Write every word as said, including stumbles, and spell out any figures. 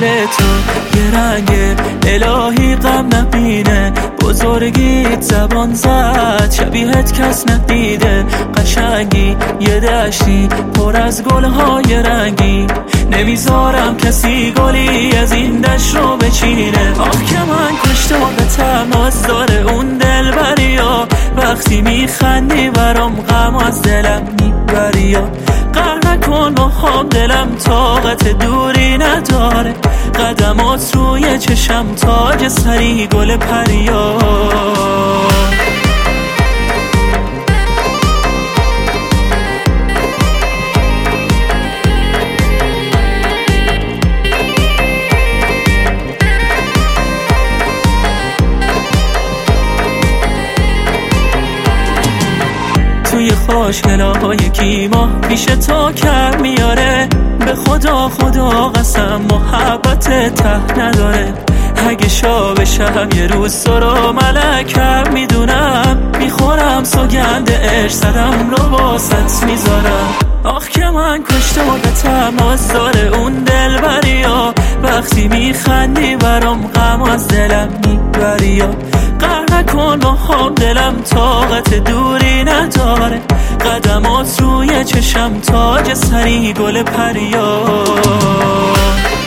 دل تو یه رنگ الهی غم نبینه، بزرگیت زبان زد شبیهت کس ندیده، قشنگی یه دشتی پر از گلهای رنگی، نمیذارم کسی گلی از این دشت رو بچینه. آخ که من کشتاقتم نازدار اون دلبریا، وقتی میخندی برام غم از دلم میبریا، قهر نکن با هم دلم طاقت دوری نداره، قدمات روی چشم تاج سری گل پریا. توی خوشگلاهای کیما پیش تو کم میاره، به خدا خدا قسم محبت ته نداره، اگه شا بشم یه روز تو رو ملکم میدونم، میخورم سوگند عشق صدم رو باست میذارم. آخ که من کشتاقتم نازدار اون دلبریا، وقتی میخندی برام غم از دلم میبریا، قهر نکن با هم دلم طاقت دوری نداره، قدمات روی چشم تاج سری گل پریا.